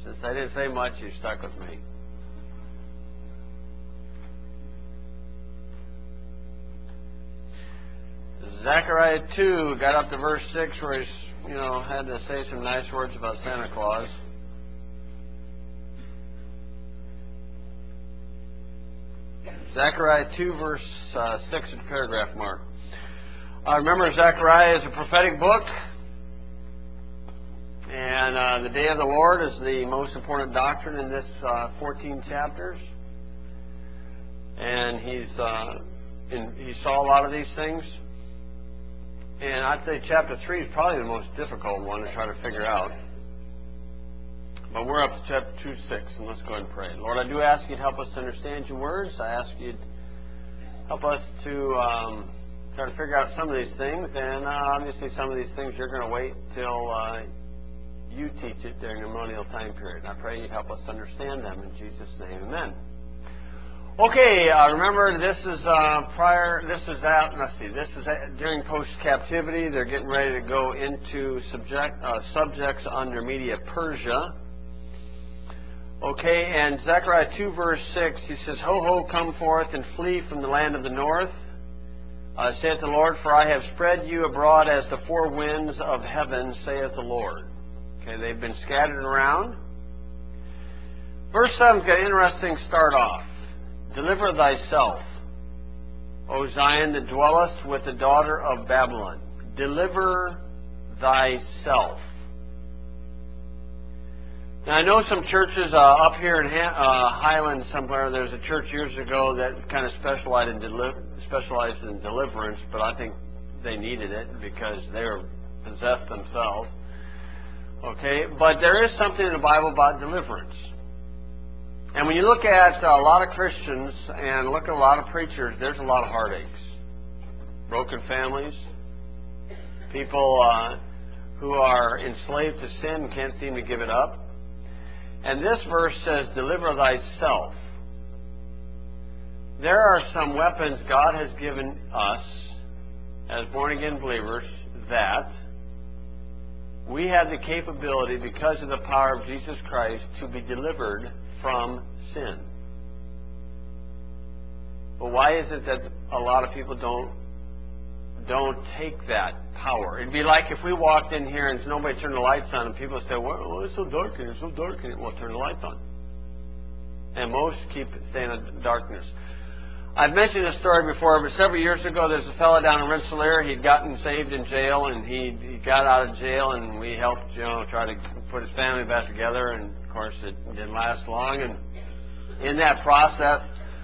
Since I didn't say much, you stuck with me. Zechariah 2 got up to verse 6 where he's, had to say some nice words about Santa Claus. Zechariah 2 verse 6 is the paragraph mark. Remember, Zechariah is a prophetic book. And the day of the Lord is the most important doctrine in this 14 chapters. And he saw a lot of these things. And I'd say chapter 3 is probably the most difficult one to try to figure out. But we're up to chapter 2:6, and let's go ahead and pray. Lord, I do ask you to help us to understand your words. I ask you to help us to try to figure out some of these things. And obviously some of these things you're going to wait till you teach it during the millennial time period. I pray you help us to understand them. In Jesus' name, amen. Okay, remember this is during post-captivity. They're getting ready to go into subjects under Media Persia. Okay, and Zechariah 2 verse 6, he says, Ho, ho, come forth and flee from the land of the north. Saith the Lord, for I have spread you abroad as the four winds of heaven, saith the Lord. Okay, they've been scattered around. Verse 7's got an interesting start off. Deliver thyself, O Zion, that dwellest with the daughter of Babylon. Deliver thyself. Now, I know some churches up here in Highland somewhere, there's a church years ago that kind of specialized in deliverance, but I think they needed it because they were possessed themselves. Okay, but there is something in the Bible about deliverance. And when you look at a lot of Christians and look at a lot of preachers, there's a lot of heartaches. Broken families, people who are enslaved to sin and can't seem to give it up. And this verse says, deliver thyself. There are some weapons God has given us as born-again believers that we have the capability, because of the power of Jesus Christ, to be delivered from sin. But why is it that a lot of people don't take that power? It'd be like if we walked in here and nobody turned the lights on and people say, well, it's so dark in here, it's so dark in here. Well, turn the lights on. And most keep staying in darkness. I've mentioned this story before, but several years ago there's a fellow down in Rensselaer. He'd gotten saved in jail, and he got out of jail, and we helped try to put his family back together, and of course it didn't last long. And in that process,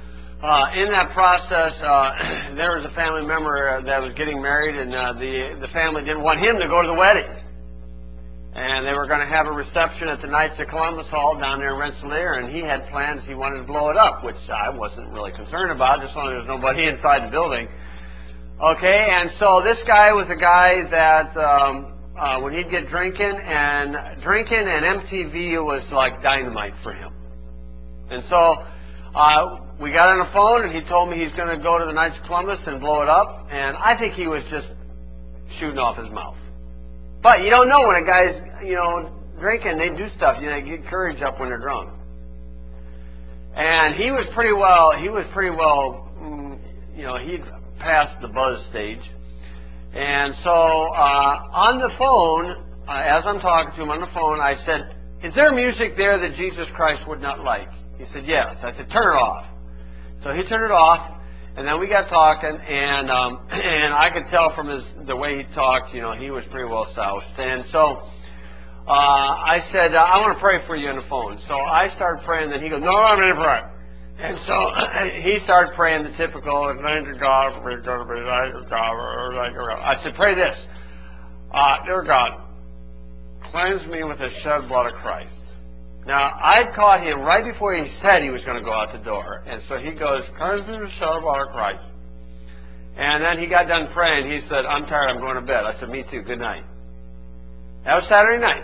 there was a family member that was getting married, and the family didn't want him to go to the wedding. And they were going to have a reception at the Knights of Columbus Hall down there in Rensselaer, and he had plans. He wanted to blow it up, which I wasn't really concerned about, just as long as there was nobody inside the building. Okay, and so this guy was a guy that when he'd get drinking and MTV was like dynamite for him. And so we got on the phone, and he told me he's going to go to the Knights of Columbus and blow it up, and I think he was just shooting off his mouth. But you don't know when a guy's, drinking, they do stuff. They get courage up when they're drunk. And he was pretty well, he'd passed the buzz stage. And so on the phone, as I'm talking to him on the phone, I said, is there music there that Jesus Christ would not like? He said, yes. I said, turn it off. So he turned it off. And then we got talking, and I could tell from the way he talked, he was pretty well soused. And so I said, I want to pray for you on the phone. So I started praying, and he goes, no, I'm going to pray. And so he started praying the typical, thank you, God, for I said, pray this. Dear God, cleanse me with the shed blood of Christ. Now, I caught him right before he said he was going to go out the door. And so he goes, cleanse me with the shed blood of Christ. And then he got done praying. He said, I'm tired, I'm going to bed. I said, me too, good night. That was Saturday night.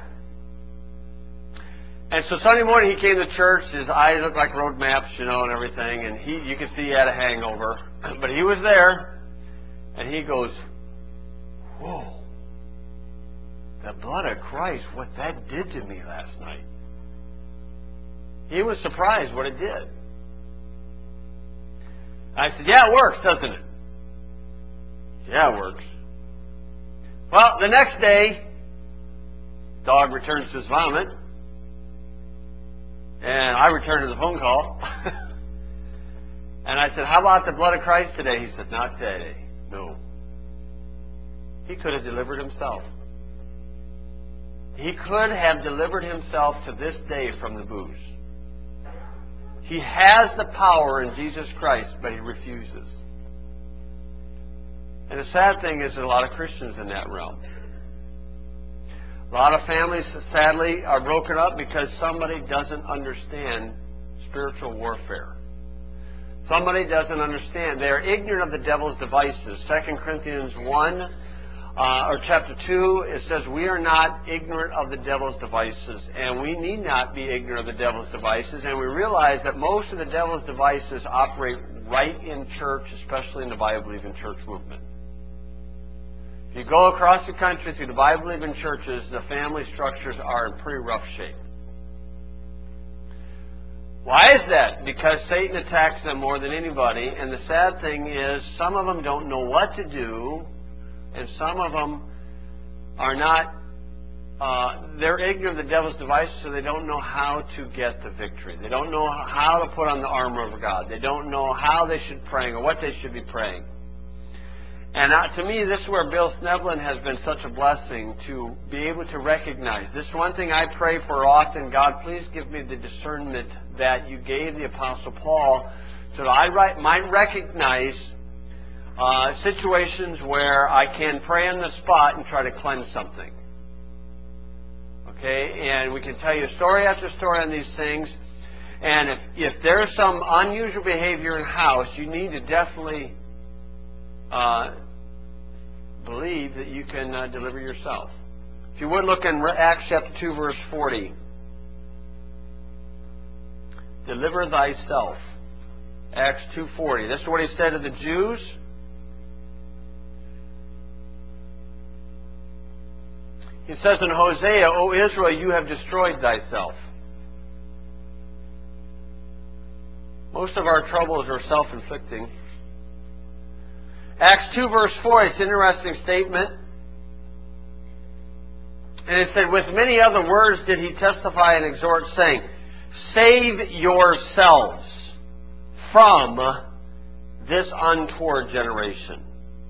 And so Sunday morning he came to church. His eyes looked like road maps, and everything. And you could see he had a hangover. But he was there. And he goes, whoa. The blood of Christ, what that did to me last night. He was surprised what it did. I said, yeah, it works, doesn't it? Yeah, it works. Well, the next day, dog returns to his vomit, and I returned to the phone call. And I said, how about the blood of Christ today? He said, not today. No. He could have delivered himself. He could have delivered himself to this day from the booze. He has the power in Jesus Christ, but he refuses. And the sad thing is there's a lot of Christians in that realm. A lot of families, sadly, are broken up because somebody doesn't understand spiritual warfare. Somebody doesn't understand. They are ignorant of the devil's devices. 2 Corinthians 1, or chapter 2, it says, we are not ignorant of the devil's devices, and we need not be ignorant of the devil's devices. And we realize that most of the devil's devices operate right in church, especially in the Bible-believing church movement. If you go across the country through the Bible-believing churches, the family structures are in pretty rough shape. Why is that? Because Satan attacks them more than anybody, and the sad thing is some of them don't know what to do, and some of them are not, they're ignorant of the devil's devices, so they don't know how to get the victory. They don't know how to put on the armor of God. They don't know how they should pray or what they should be praying. And to me, this is where Bill Sneblin has been such a blessing, to be able to recognize. This one thing I pray for often, God, please give me the discernment that you gave the Apostle Paul, so that I might recognize situations where I can pray on the spot and try to cleanse something. Okay? And we can tell you story after story on these things. And if there's some unusual behavior in the house, you need to definitely believe that you can deliver yourself. If you would look in Acts chapter 2, verse 40. Deliver thyself. Acts 2:40. This is what he said to the Jews. He says in Hosea, O Israel, you have destroyed thyself. Most of our troubles are self-inflicting. Acts 2 verse 4, it's an interesting statement. And it said, with many other words did he testify and exhort, saying, save yourselves from this untoward generation.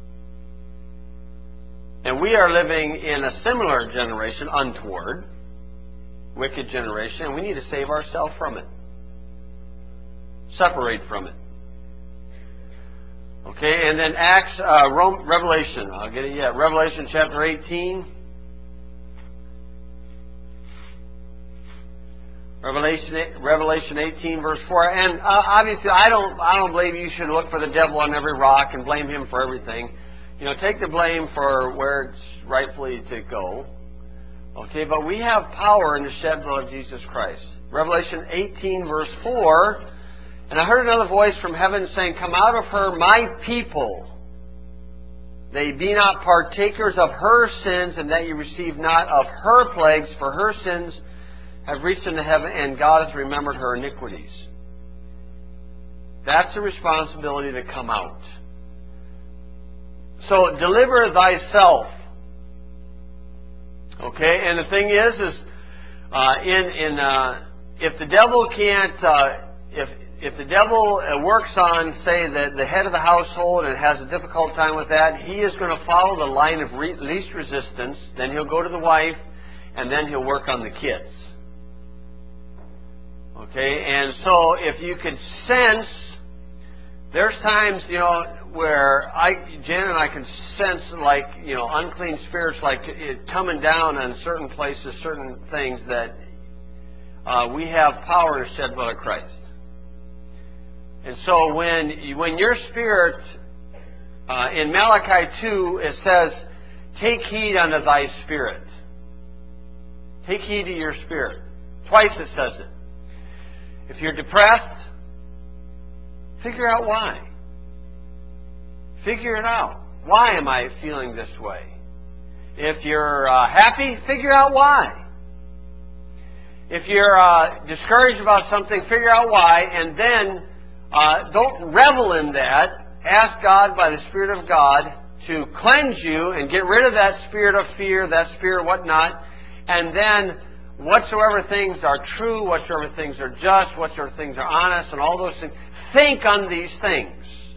And we are living in a similar generation, untoward, wicked generation, and we need to save ourselves from it. Separate from it. Okay, and then Revelation. I'll get it yet. Revelation chapter 18. Revelation 18 verse 4. And obviously, I don't believe you should look for the devil on every rock and blame him for everything. You know, take the blame for where it's rightfully to go. Okay, but we have power in the shed blood of Jesus Christ. Revelation 18 verse 4. And I heard another voice from heaven saying, come out of her, my people. They be not partakers of her sins, and that you receive not of her plagues, for her sins have reached into heaven, and God has remembered her iniquities. That's the responsibility to come out. So, deliver thyself. Okay, and the thing is if the devil can't, if the devil works on, say, the head of the household and has a difficult time with that, he is going to follow the line of least resistance. Then he'll go to the wife, and then he'll work on the kids. Okay, and so if you could sense, there's times, where Jan and I can sense, like, unclean spirits, like it coming down on certain places, certain things that we have power to shed blood of Christ. And so when your spirit, in Malachi 2, it says, take heed unto thy spirit. Take heed to your spirit. Twice it says it. If you're depressed, figure out why. Figure it out. Why am I feeling this way? If you're happy, figure out why. If you're discouraged about something, figure out why, and then don't revel in that. Ask God by the Spirit of God to cleanse you and get rid of that spirit of fear, that spirit of whatnot, and then whatsoever things are true, whatsoever things are just, whatsoever things are honest, and all those things, think on these things.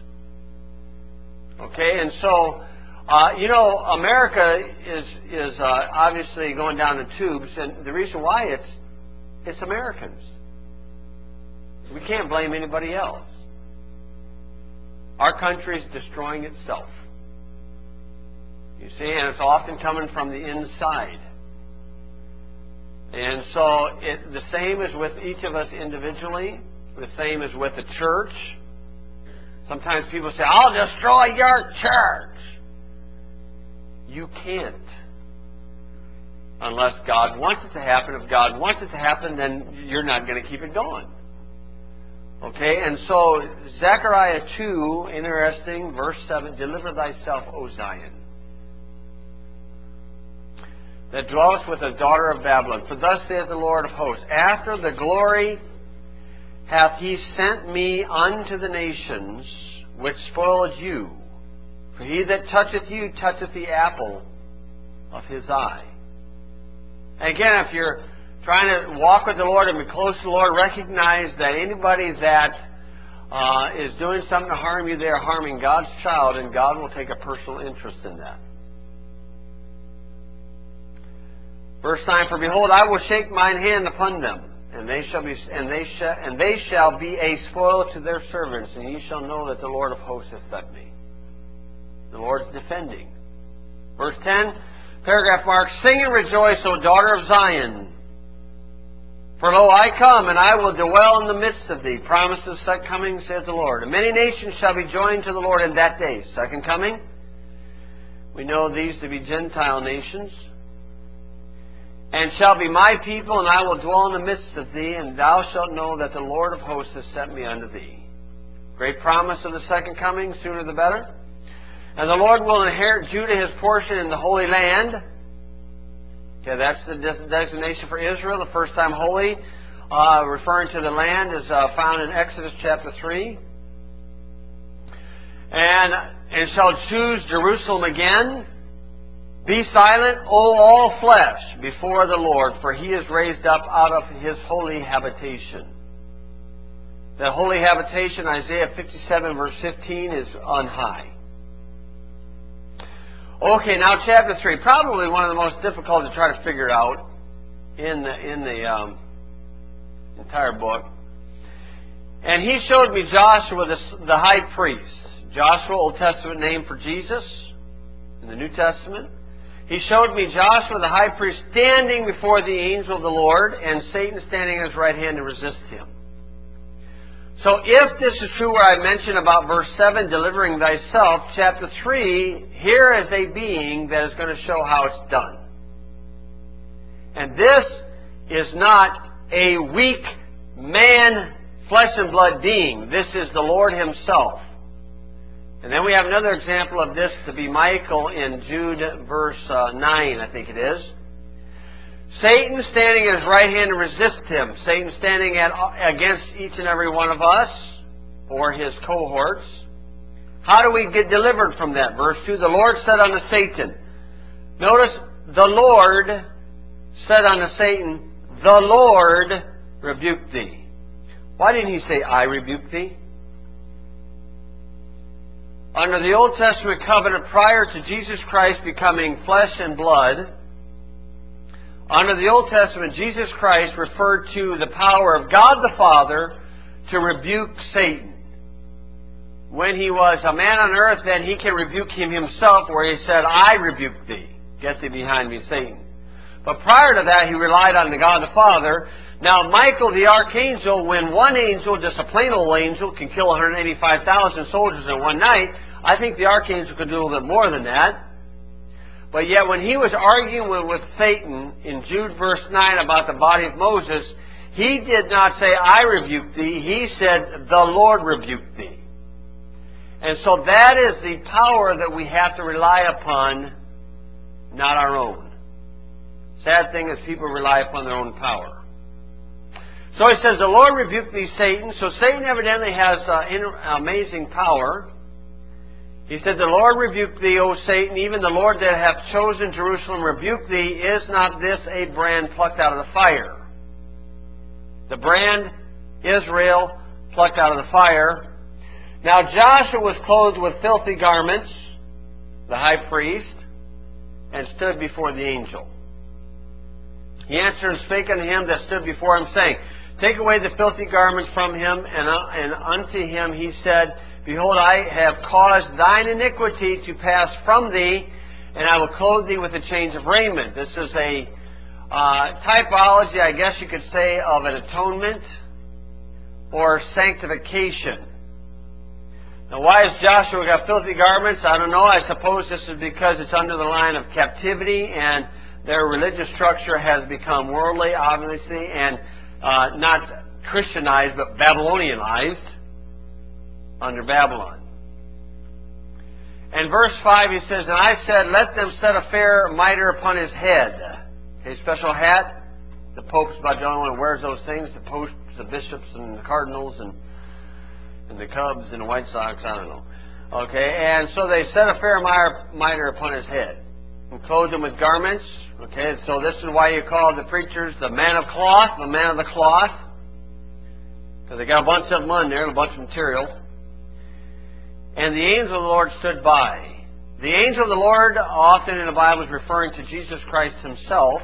Okay, and so, America is obviously going down the tubes, and the reason why it's Americans. We can't blame anybody else. Our country is destroying itself. You see, and it's often coming from the inside. And so the same is with each of us individually. The same is with the church. Sometimes people say, I'll destroy your church. You can't. Unless God wants it to happen. If God wants it to happen, then you're not going to keep it going. Okay, and so Zechariah 2, interesting, verse 7, deliver thyself, O Zion, that dwellest with the daughter of Babylon. For thus saith the Lord of hosts, after the glory hath he sent me unto the nations which spoiled you. For he that toucheth you toucheth the apple of his eye. And again, if you're trying to walk with the Lord and be close to the Lord, recognize that anybody that is doing something to harm you, they are harming God's child, and God will take a personal interest in that. Verse 9, for behold, I will shake mine hand upon them, and they shall be a spoil to their servants, and ye shall know that the Lord of hosts hath sent me. The Lord's defending. Verse 10, paragraph mark, sing and rejoice, O daughter of Zion. For lo, I come, and I will dwell in the midst of thee. Promises set coming, saith the Lord. And many nations shall be joined to the Lord in that day. Second coming. We know these to be Gentile nations. And shall be my people, and I will dwell in the midst of thee, and thou shalt know that the Lord of hosts has sent me unto thee. Great promise of the second coming, sooner the better. And the Lord will inherit Judah his portion in the Holy Land. Okay, that's the designation for Israel. The first time holy, referring to the land, is found in Exodus chapter 3. And shall choose Jerusalem again. Be silent, O all flesh, before the Lord, for he is raised up out of his holy habitation. That holy habitation, Isaiah 57 verse 15, is on high. Okay, now chapter 3, probably one of the most difficult to try to figure out in the entire book. And he showed me Joshua the high priest. Joshua, Old Testament name for Jesus in the New Testament. He showed me Joshua the high priest standing before the angel of the Lord, and Satan standing at his right hand to resist him. So if this is true, where I mentioned about verse 7, delivering thyself, chapter 3, here is a being that is going to show how it's done. And this is not a weak man, flesh and blood being. This is the Lord himself. And then we have another example of this to be Michael in Jude verse 9, I think it is. Satan standing at his right hand to resist him. Satan standing against each and every one of us, or his cohorts. How do we get delivered from that? Verse 2, the Lord said unto Satan. Notice, the Lord said unto Satan, the Lord rebuked thee. Why didn't he say, I rebuke thee? Under the Old Testament covenant, prior to Jesus Christ becoming flesh and blood, under the Old Testament, Jesus Christ referred to the power of God the Father to rebuke Satan. When he was a man on earth, then he can rebuke him himself, where he said, I rebuke thee. Get thee behind me, Satan. But prior to that, he relied on the God the Father. Now, Michael the archangel, when one angel, just a plain old angel, can kill 185,000 soldiers in one night, I think the archangel could do a little bit more than that. But yet, when he was arguing with Satan in Jude verse 9 about the body of Moses, he did not say, I rebuke thee. He said, the Lord rebuked thee. And so that is the power that we have to rely upon, not our own. Sad thing is people rely upon their own power. So he says, the Lord rebuke thee, Satan. So Satan evidently has amazing power. He said, the Lord rebuke thee, O Satan, even the Lord that hath chosen Jerusalem rebuke thee. Is not this a brand plucked out of the fire? The brand, Israel, plucked out of the fire. Now Joshua was clothed with filthy garments, the high priest, and stood before the angel. He answered and spake unto him that stood before him, saying, Take away the filthy garments from him. And unto him he said, Behold, I have caused thine iniquity to pass from thee, and I will clothe thee with the chains of raiment. This is a typology, I guess you could say, of an atonement or sanctification. Now, why has Joshua got filthy garments? I don't know. I suppose this is because it's under the line of captivity, and their religious structure has become worldly, obviously, and not Christianized, but Babylonianized under Babylon. And verse 5, he says, And I said, Let them set a fair mitre upon his head. Okay, special hat. The Pope's about the only one who wears those things. The popes, the bishops, and the cardinals, and the Cubs, and the White Sox, I don't know. Okay, and so they set a fair mitre upon his head, and clothed him with garments. Okay, so this is why you call the preachers the man of cloth, the man of the cloth. Because they got a bunch of them on there, a bunch of material. And the angel of the Lord stood by. The angel of the Lord, often in the Bible, is referring to Jesus Christ himself.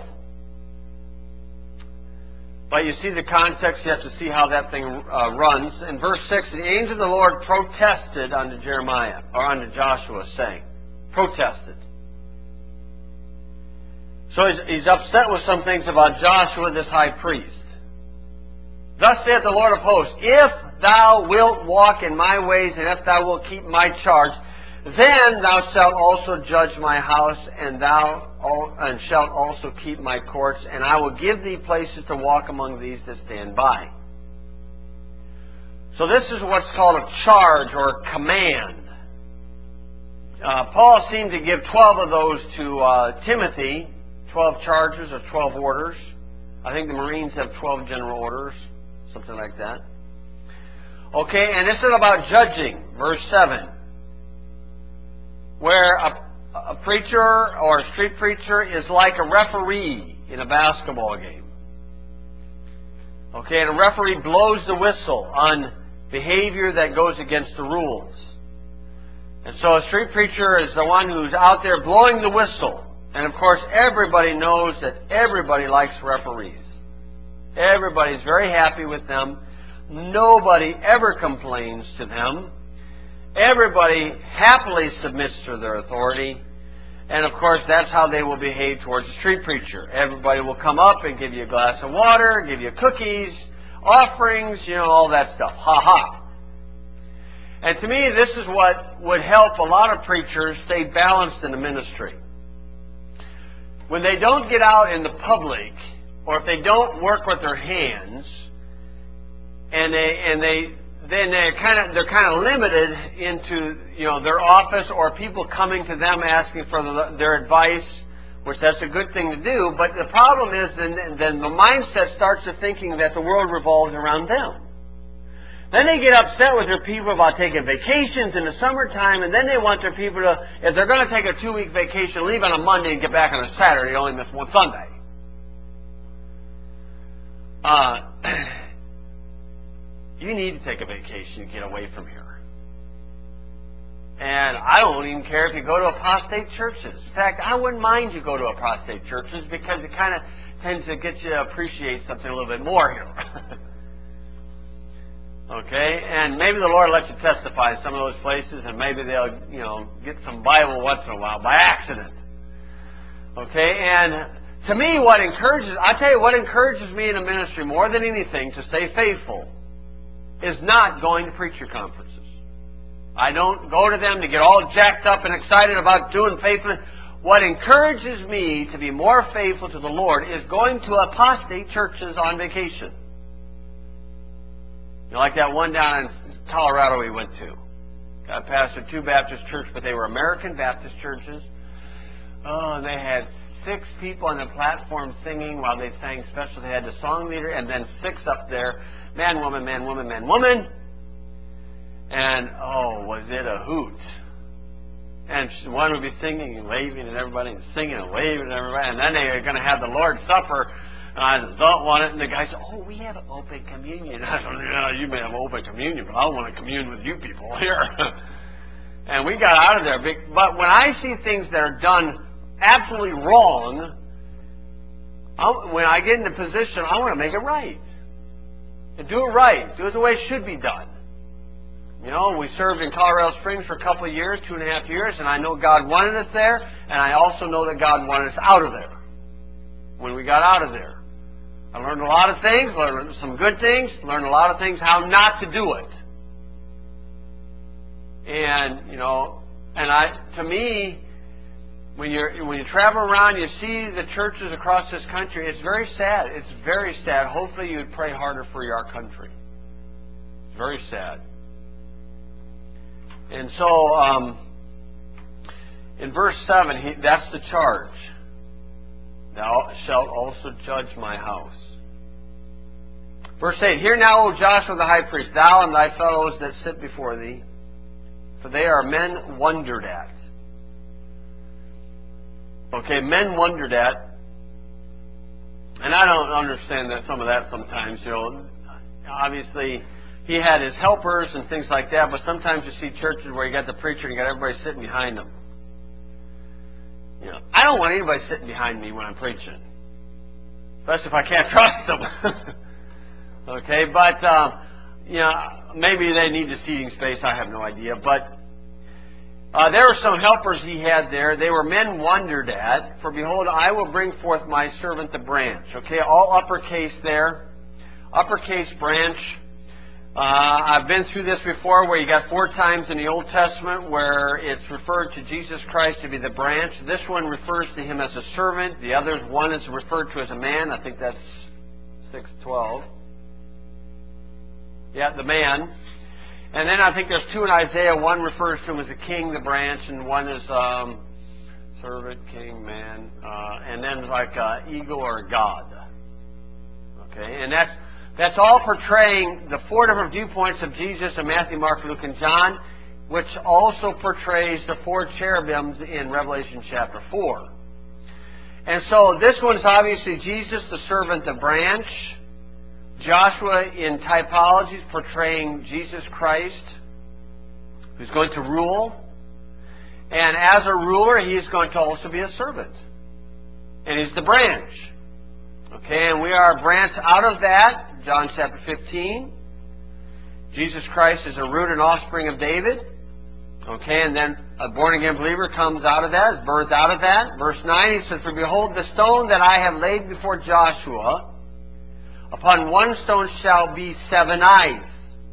But you see the context, you have to see how that thing runs. In verse 6, the angel of the Lord protested unto Jeremiah, or unto Joshua, saying, protested. So he's upset with some things about Joshua, this high priest. Thus saith the Lord of hosts, If thou wilt walk in my ways, and if thou wilt keep my charge, then thou shalt also judge my house, and shalt also keep my courts, and I will give thee places to walk among these that stand by. So this is what's called a charge or a command. Paul seemed to give 12 of those to Timothy, 12 charges or 12 orders. I think the Marines have 12 general orders, something like that. Okay, and this is about judging, verse 7. Where a preacher or a street preacher is like a referee in a basketball game. Okay, and a referee blows the whistle on behavior that goes against the rules. And so a street preacher is the one who's out there blowing the whistle. And of course, everybody knows that everybody likes referees. Everybody's very happy with them. Nobody ever complains to them. Everybody happily submits to their authority. And of course, that's how they will behave towards the street preacher. Everybody will come up and give you a glass of water, give you cookies, offerings, all that stuff. Ha ha. And to me, this is what would help a lot of preachers stay balanced in the ministry. When they don't get out in the public, or if they don't work with their hands, and they're kind of limited into their office or people coming to them asking for their advice, which that's a good thing to do. But the problem is then the mindset starts to thinking that the world revolves around them. Then they get upset with their people about taking vacations in the summertime, and then they want their people to, if they're going to take a 2-week vacation, leave on a Monday and get back on a Saturday, only miss one Sunday. You need to take a vacation and get away from here. And I don't even care if you go to apostate churches. In fact, I wouldn't mind you go to apostate churches because it kind of tends to get you to appreciate something a little bit more here. Okay? And maybe the Lord lets you testify in some of those places, and maybe they'll, get some Bible once in a while by accident. Okay? And to me, what encourages me in a ministry more than anything to stay faithful is not going to preacher conferences. I don't go to them to get all jacked up and excited about doing faithfulness. What encourages me to be more faithful to the Lord is going to apostate churches on vacation. Like that one down in Colorado we went to. I pastored 2 Baptist churches, but they were American Baptist churches. Oh, and they had 6 people on the platform singing while they sang special. They had the song leader and then 6 up there, man, woman, man, woman, man, woman. And, oh, was it a hoot. And one would be singing and waving at everybody and singing and waving at everybody. And then they were going to have the Lord's Supper. And I don't want it. And the guy said, oh, we have open communion. I said, yeah, you may have open communion, but I don't want to commune with you people here. And we got out of there. But when I see things that are done absolutely wrong, when I get in the position, I want to make it right. And do it right. Do it the way it should be done. You know, we served in Colorado Springs for a couple of years, 2.5 years, and I know God wanted us there, and I also know that God wanted us out of there when we got out of there. I learned a lot of things, learned some good things, learned a lot of things how not to do it. And, you know, to me, when you travel around, you see the churches across this country, it's very sad. It's very sad. Hopefully you would pray harder for our country. It's very sad. And so, in verse 7, that's the charge. Thou shalt also judge my house. Verse 8, hear now, O Joshua the high priest, thou and thy fellows that sit before thee, for they are men wondered at. Okay, men wondered at. And I don't understand some of that sometimes, you know. Obviously, he had his helpers and things like that, but sometimes you see churches where you got the preacher and you got everybody sitting behind him. You know, I don't want anybody sitting behind me when I'm preaching, especially if I can't trust them. Okay, but you know, maybe they need the seating space. I have no idea, but there were some helpers he had there. They were men wondered at. For behold, I will bring forth my servant the branch. Okay, all uppercase there, uppercase branch. I've been through this before where you got 4 times in the Old Testament where it's referred to Jesus Christ to be the branch. This one refers to him as a servant. The other one is referred to as a man. I think that's 6:12. Yeah, the man. And then I think there's 2 in Isaiah. One refers to him as a king, the branch, and one is servant, king, man. And then like eagle or God. Okay, and that's all portraying the 4 different viewpoints of Jesus in Matthew, Mark, Luke, and John, which also portrays the 4 cherubims in Revelation chapter 4. And so this one's obviously Jesus, the servant, the branch. Joshua in typology is portraying Jesus Christ, who's going to rule. And as a ruler, he is going to also be a servant. And he's the branch. Okay, and we are a branch out of that. John chapter 15. Jesus Christ is a root and offspring of David. Okay, and then a born-again believer comes out of that, is birthed out of that. Verse 9, he says, for behold, the stone that I have laid before Joshua, upon one stone shall be 7 eyes.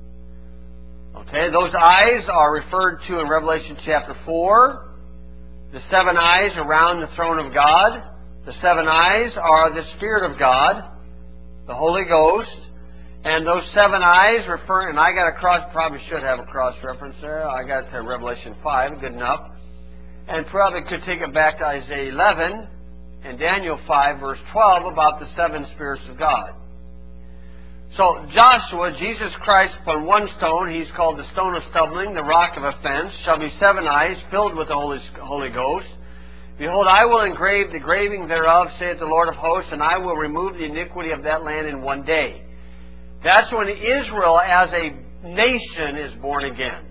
Okay, those eyes are referred to in Revelation chapter 4. The 7 eyes around the throne of God. The 7 eyes are the Spirit of God, the Holy Ghost. And those 7 eyes refer, and I got a cross, probably should have a cross reference there. I got it to Revelation 5, good enough. And probably could take it back to Isaiah 11 and Daniel 5, verse 12, about the 7 spirits of God. So Joshua, Jesus Christ, upon one stone, he's called the stone of stumbling, the rock of offense, shall be 7 eyes filled with the Holy Ghost. Behold, I will engrave the graving thereof, saith the Lord of hosts, and I will remove the iniquity of that land in 1 day. That's when Israel as a nation is born again.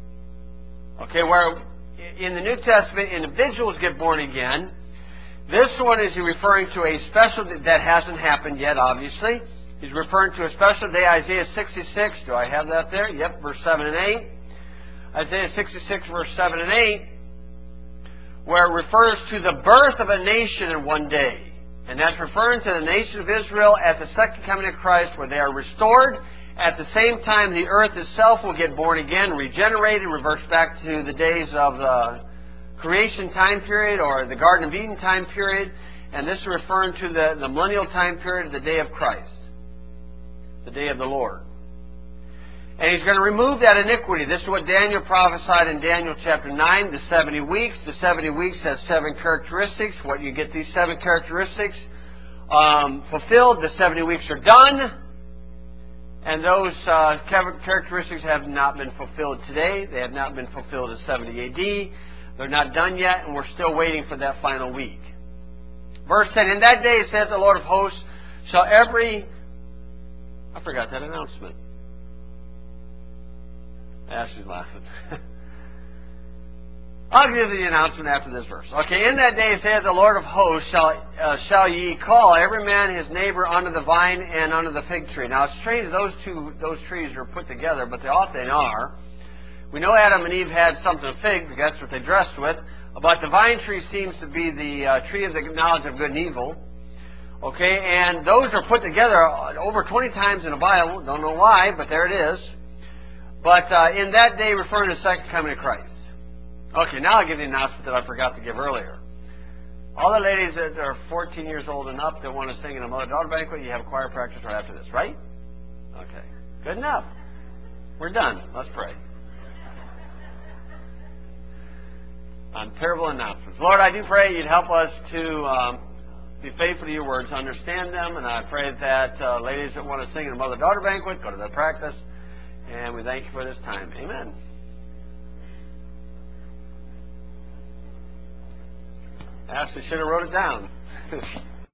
Okay, where in the New Testament individuals get born again. This one is referring to a special, that hasn't happened yet, obviously. He's referring to a special day, Isaiah 66. Do I have that there? Yep, verse 7 and 8. Isaiah 66, verse 7 and 8. Where it refers to the birth of a nation in 1 day. And that's referring to the nation of Israel at the second coming of Christ, where they are restored. At the same time, the earth itself will get born again, regenerated, reverts back to the days of the creation time period or the Garden of Eden time period. And this is referring to the millennial time period of the day of Christ, the day of the Lord. And He's going to remove that iniquity. This is what Daniel prophesied in Daniel chapter 9, the 70 weeks. The 70 weeks has 7 characteristics. What you get these 7 characteristics fulfilled, the 70 weeks are done. And those characteristics have not been fulfilled today. They have not been fulfilled in 70 AD. They're not done yet, and we're still waiting for that final week. Verse 10, in that day, saith the Lord of hosts, shall every... I forgot that announcement. Ashley's laughing. I'll give the announcement after this verse. Okay, in that day, saith the Lord of hosts, shall ye call every man his neighbor under the vine and under the fig tree. Now, it's strange those trees are put together, but they often are. We know Adam and Eve had something fig, because that's what they dressed with. But the vine tree seems to be the tree of the knowledge of good and evil. Okay, and those are put together over 20 times in the Bible. Don't know why, but there it is. But in that day, referring to the second coming of Christ. Okay, now I'll give you the announcement that I forgot to give earlier. All the ladies that are 14 years old and up that want to sing in a mother-daughter banquet, you have choir practice right after this, right? Okay, good enough. We're done. Let's pray. On terrible announcements. Lord, I do pray You'd help us to be faithful to Your words, understand them, and I pray that ladies that want to sing in a mother-daughter banquet, go to that practice, and we thank You for this time. Amen. Ashley should have wrote it down.